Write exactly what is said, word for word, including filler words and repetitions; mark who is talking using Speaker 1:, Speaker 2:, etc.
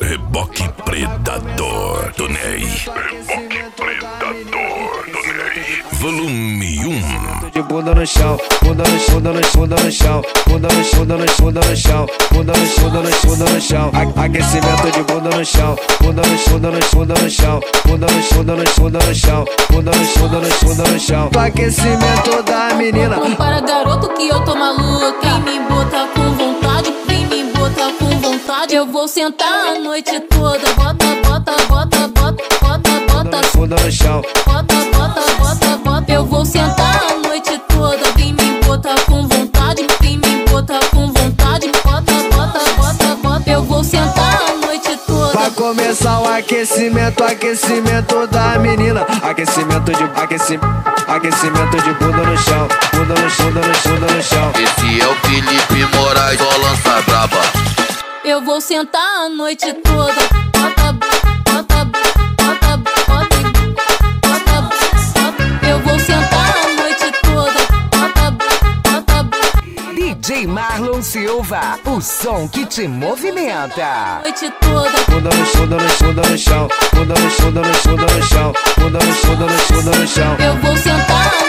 Speaker 1: Reboque Predador do Ney. Reboque Predador do Ney. Volume um.
Speaker 2: De bunda no chão, bunda no chão, bunda no chão, bunda no chão, bunda no chão, bunda no chão, bunda no chão, bunda no chão, bunda no chão, bunda no chão. Aquecimento de bunda no chão, bunda no chão, bunda no chão, bunda no chão, bunda no chão, bunda no chão, bunda no chão, bunda no chão, bunda no chão, bunda no chão. Aquecimento da menina.
Speaker 3: Não para, garoto, que eu tô maluca. Vem me botar com vontade, vem me botar com vontade. Eu vou sentar a noite toda. Bota, bota, bota, bota, bota, bota.
Speaker 2: Bunda no chão.
Speaker 3: Bota, bota, bota, bota. Eu vou sentar a noite toda. Vem me botar com vontade, vem me botar com vontade. Bota, bota, bota, bota. Eu vou sentar a noite toda.
Speaker 2: Vai começar o aquecimento, aquecimento da menina. Aquecimento de aquecimento, aquecimento de bunda no chão, bunda no chão, bunda no chão, bunda no chão.
Speaker 4: Esse é o Felipe Moraes, só lança braba.
Speaker 3: Eu vou sentar a noite toda. Bota, bota, bota, bota, bota, bota. Eu vou sentar a noite toda. Bota, bota, bota.
Speaker 5: D J Marlon Silva, o som que te movimenta.
Speaker 3: Noite toda.
Speaker 2: Bunda no chão, bunda no chão, bunda no chão, bunda no chão, bunda no chão, bunda no chão, bunda no chão, bunda no chão, bunda no chão.
Speaker 3: Eu vou sentar a